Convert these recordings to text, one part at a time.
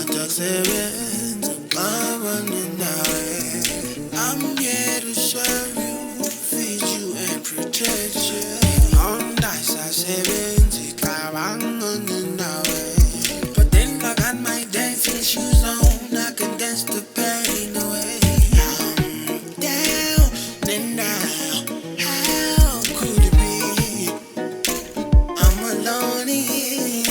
seven, I'm running out. I'm here to serve you, feed you and protect you. On dice I seven, I'm running out. But then I got my dancing shoes on, I can dance the pain away. I'm down and out. How could it be? I'm alone here.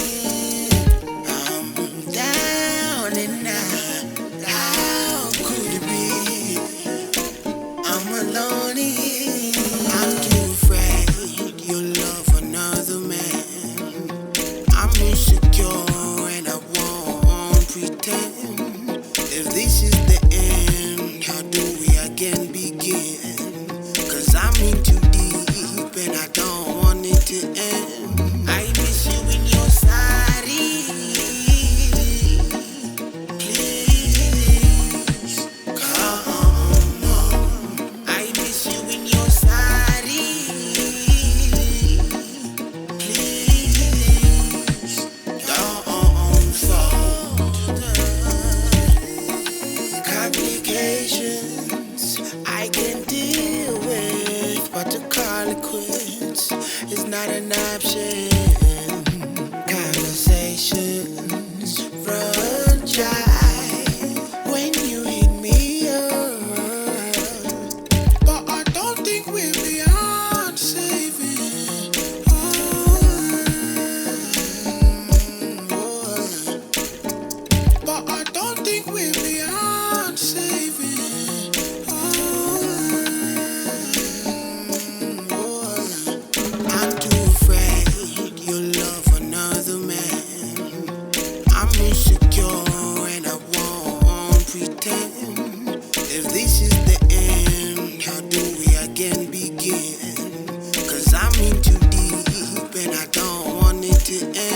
I'm down and out. How could it be? I'm alone here. I'm too afraid you'll love another man. I'm insecure and I won't pretend. If this is the end, how do we again begin? 'Cause I'm in too deep and I don't want it to end. I miss you in your side. Please come on. I miss you in your side. Please don't fall. Complications I can deal with, but to call it quits is not an option. Conversations run dry when you hit me up, but I don't think we're beyond saving. But I don't think we're beyond saving. I'm too afraid you'll love another man. I'm insecure and I won't pretend. If this is the end, how do we again begin? 'Cause I'm in too deep and I don't want it to end.